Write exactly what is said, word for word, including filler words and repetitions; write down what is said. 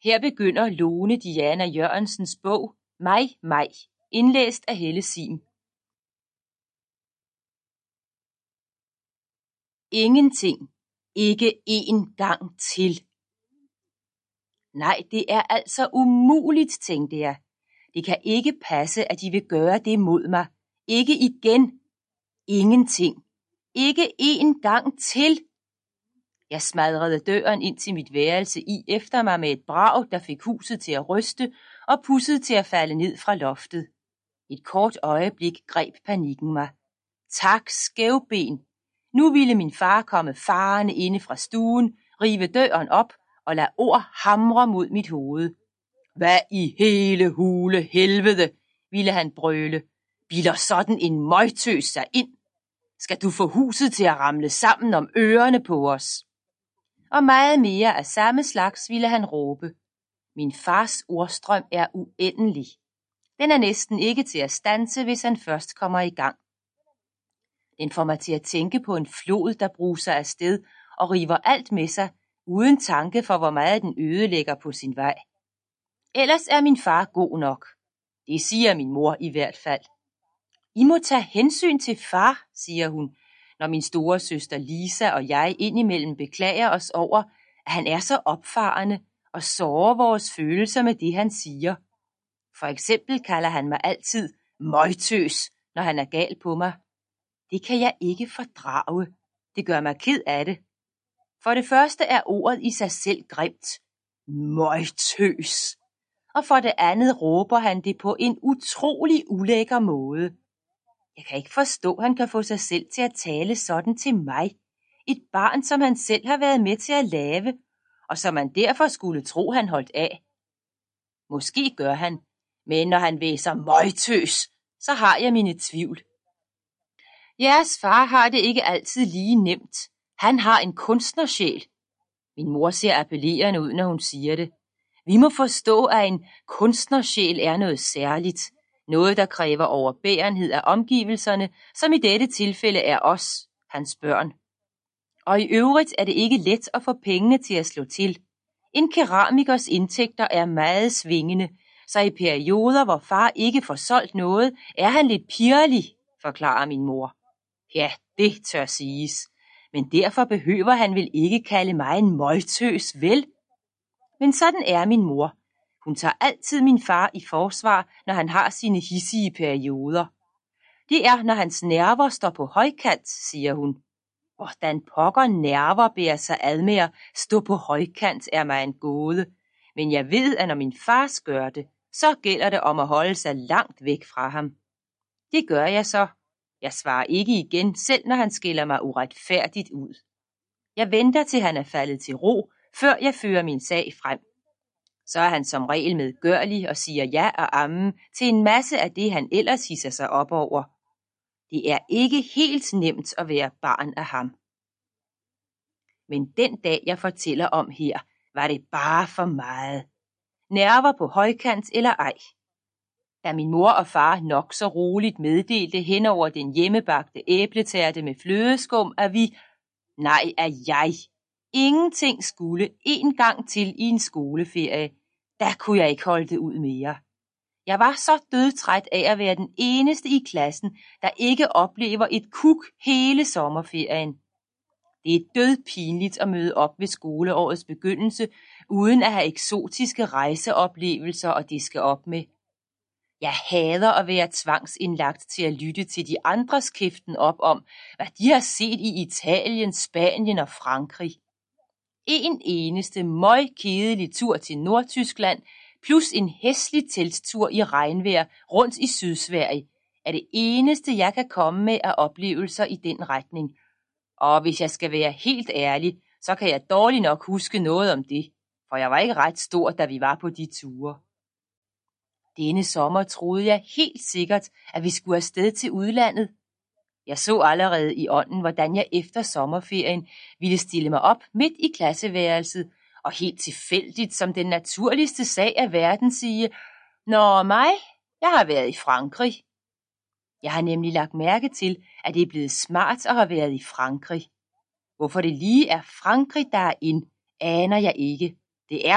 Her begynder Lone Diana Jørgensens bog Mig, mig, indlæst af Helle Sihm. Ingenting. Ikke en gang til. Nej, det er altså umuligt, tænkte jeg. Det kan ikke passe, at de vil gøre det mod mig. Ikke igen. Ingenting. Ikke en gang til. Jeg smadrede døren ind til mit værelse i efter mig med et brag, der fik huset til at ryste og pusset til at falde ned fra loftet. Et kort øjeblik greb panikken mig. Tak, skævben. Nu ville min far komme farende inde fra stuen, rive døren op og lade ord hamre mod mit hoved. Hvad i hele hule helvede, ville han brøle. Bilder sådan en møgtøs sig ind? Skal du få huset til at ramle sammen om ørerne på os? Og meget mere af samme slags ville han råbe. Min fars ordstrøm er uendelig. Den er næsten ikke til at standse, hvis han først kommer i gang. Den får mig til at tænke på en flod, der bruser afsted og river alt med sig, uden tanke for, hvor meget den ødelægger på sin vej. Ellers er min far god nok. Det siger min mor i hvert fald. I må tage hensyn til far, siger hun, når min store søster Lisa og jeg indimellem beklager os over, at han er så opfarende og sårer vores følelser med det, han siger. For eksempel kalder han mig altid møgtøs, når han er gal på mig. Det kan jeg ikke fordrage. Det gør mig ked af det. For det første er ordet i sig selv grimt. Møgtøs. Og for det andet råber han det på en utrolig ulækker måde. Jeg kan ikke forstå, at han kan få sig selv til at tale sådan til mig. Et barn, som han selv har været med til at lave, og som man derfor skulle tro, han holdt af. Måske gør han, men når han væser møgtøs, så har jeg mine tvivl. Jeres far har det ikke altid lige nemt. Han har en kunstnersjæl. Min mor ser appellerende ud, når hun siger det. Vi må forstå, at en kunstnersjæl er noget særligt. Noget, der kræver overbærenhed af omgivelserne, som i dette tilfælde er os, hans børn. Og i øvrigt er det ikke let at få pengene til at slå til. En keramikers indtægter er meget svingende, så i perioder, hvor far ikke får solgt noget, er han lidt pirlig, forklarer min mor. Ja, det tør siges. Men derfor behøver han vel ikke kalde mig en møgtøs, vel? Men sådan er min mor. Hun tager altid min far i forsvar, når han har sine hissige perioder. Det er, når hans nerver står på højkant, siger hun. Hvordan pokker nerver bærer sig ad med at stå på højkant, er mig en gåde. Men jeg ved, at når min far gør det, så gælder det om at holde sig langt væk fra ham. Det gør jeg så. Jeg svarer ikke igen, selv når han skiller mig uretfærdigt ud. Jeg venter til han er faldet til ro, før jeg fører min sag frem. Så er han som regel medgørlig og siger ja og amen til en masse af det, han ellers hisser sig op over. Det er ikke helt nemt at være barn af ham. Men den dag, jeg fortæller om her, var det bare for meget. Nerver på højkant eller ej. Da min mor og far nok så roligt meddelte hen over den hjemmebagte æbletærte med flødeskum, at vi, nej, at jeg, ingenting skulle en gang til i en skoleferie, der kunne jeg ikke holde det ud mere. Jeg var så dødtræt af at være den eneste i klassen, der ikke oplever et kuk hele sommerferien. Det er dødpinligt at møde op ved skoleårets begyndelse, uden at have eksotiske rejseoplevelser at diske op med. Jeg hader at være tvangsindlagt til at lytte til de andres kæften op om, hvad de har set i Italien, Spanien og Frankrig. En eneste møgkedelig tur til Nordtyskland, plus en hæslig telttur i regnvejr rundt i Sydsverige, er det eneste, jeg kan komme med af oplevelser i den retning. Og hvis jeg skal være helt ærlig, så kan jeg dårligt nok huske noget om det, for jeg var ikke ret stor, da vi var på de ture. Denne sommer troede jeg helt sikkert, at vi skulle afsted til udlandet. Jeg så allerede i ånden, hvordan jeg efter sommerferien ville stille mig op midt i klasseværelset, og helt tilfældigt som den naturligste sag af verden sige, nå mig, jeg har været i Frankrig. Jeg har nemlig lagt mærke til, at det er blevet smart at have været i Frankrig. Hvorfor det lige er Frankrig, der er ind, aner jeg ikke. Det er